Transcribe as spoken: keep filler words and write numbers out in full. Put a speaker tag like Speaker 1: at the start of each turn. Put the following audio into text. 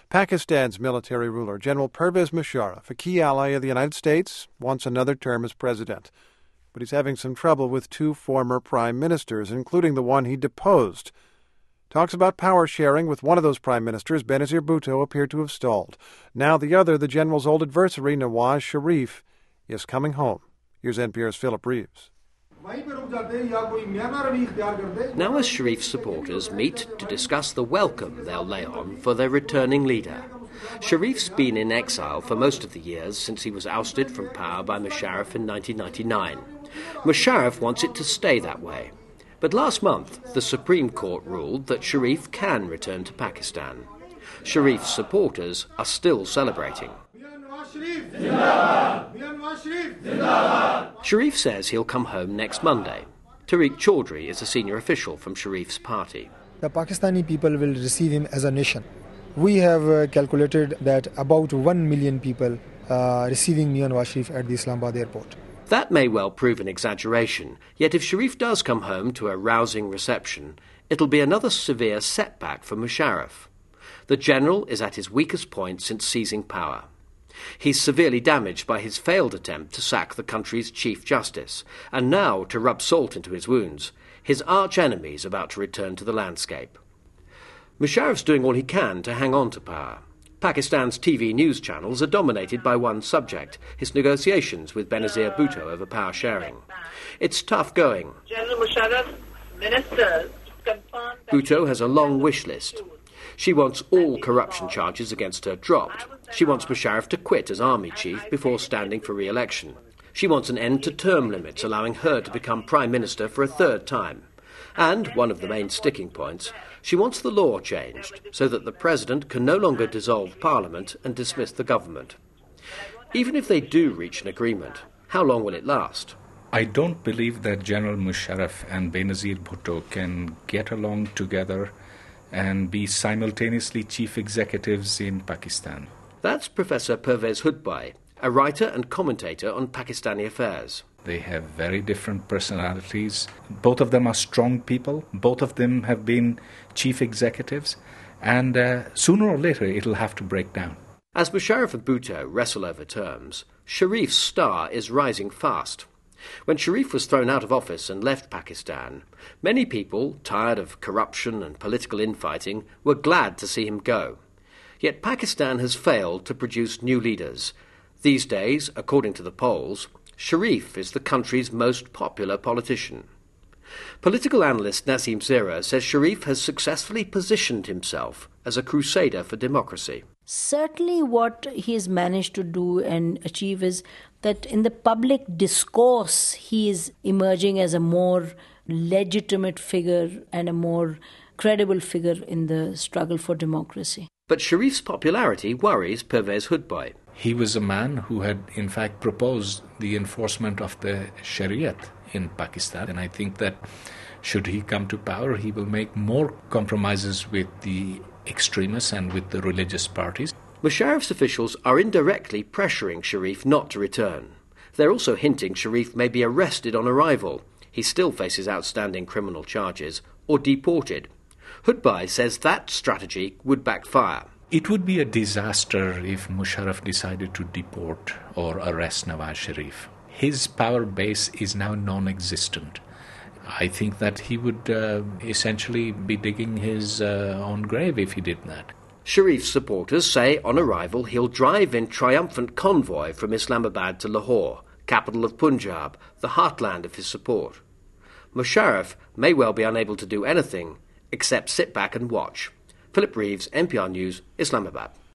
Speaker 1: Pakistan's military ruler, General Pervez Musharraf, a key ally of the United States, wants another term as president. But he's having some trouble with two former prime ministers, including the one he deposed. Talks about power sharing with one of those prime ministers, Benazir Bhutto, appear to have stalled. Now the other, the general's old adversary, Nawaz Sharif, is coming home. Here's N P R's Philip Reeves.
Speaker 2: Nawaz Sharif's supporters meet to discuss the welcome they'll lay on for their returning leader. Sharif's been in exile for most of the years since he was ousted from power by Musharraf in nineteen ninety-nine. Musharraf wants it to stay that way. But last month, the Supreme Court ruled that Sharif can return to Pakistan. Sharif's supporters are still celebrating. Sharif says he'll come home next Monday. Tariq Chaudhry is a senior official from Sharif's party.
Speaker 3: The Pakistani people will receive him as a nation. We have uh, calculated that about one million people are receiving Mian Nawaz Sharif at the Islamabad airport.
Speaker 2: That may well prove an exaggeration, yet if Sharif does come home to a rousing reception, it'll be another severe setback for Musharraf. The general is at his weakest point since seizing power. He's severely damaged by his failed attempt to sack the country's Chief Justice, and now, to rub salt into his wounds, his arch-enemy is about to return to the landscape. Musharraf's doing all he can to hang on to power. Pakistan's T V news channels are dominated by one subject, his negotiations with Benazir Bhutto over power sharing. It's tough going.
Speaker 4: General Musharraf, ministers, confirmed
Speaker 2: Bhutto has a long wish list. She wants all corruption charges against her dropped. She wants Musharraf to quit as army chief before standing for re-election. She wants an end to term limits, allowing her to become prime minister for a third time. And, one of the main sticking points, she wants the law changed so that the president can no longer dissolve parliament and dismiss the government. Even if they do reach an agreement, how long will it last?
Speaker 5: I don't believe that General Musharraf and Benazir Bhutto can get along together and be simultaneously chief executives in Pakistan.
Speaker 2: That's Professor Pervez Hudbai, a writer and commentator on Pakistani affairs.
Speaker 5: They have very different personalities. Both of them are strong people. Both of them have been chief executives. And uh, sooner or later, it'll have to break down.
Speaker 2: As Musharraf and Bhutto wrestle over terms, Sharif's star is rising fast. When Sharif was thrown out of office and left Pakistan, many people, tired of corruption and political infighting, were glad to see him go. Yet Pakistan has failed to produce new leaders. These days, according to the polls, Sharif is the country's most popular politician. Political analyst Naseem Zera says Sharif has successfully positioned himself as a crusader for democracy.
Speaker 6: Certainly what he has managed to do and achieve is that in the public discourse he is emerging as a more legitimate figure and a more credible figure in the struggle for democracy.
Speaker 2: But Sharif's popularity worries Pervez Hudbai.
Speaker 5: He was a man who had, in fact, proposed the enforcement of the Shariat in Pakistan. And I think that should he come to power, he will make more compromises with the extremists and with the religious parties.
Speaker 2: Musharraf's officials are indirectly pressuring Sharif not to return. They're also hinting Sharif may be arrested on arrival. He still faces outstanding criminal charges, or deported. Hudbai says that strategy would backfire.
Speaker 5: It would be a disaster if Musharraf decided to deport or arrest Nawaz Sharif. His power base is now non-existent. I think that he would uh, essentially be digging his uh, own grave if he did that.
Speaker 2: Sharif's supporters say on arrival he'll drive in triumphant convoy from Islamabad to Lahore, capital of Punjab, the heartland of his support. Musharraf may well be unable to do anything except sit back and watch. Philip Reeves, N P R News, Islamabad.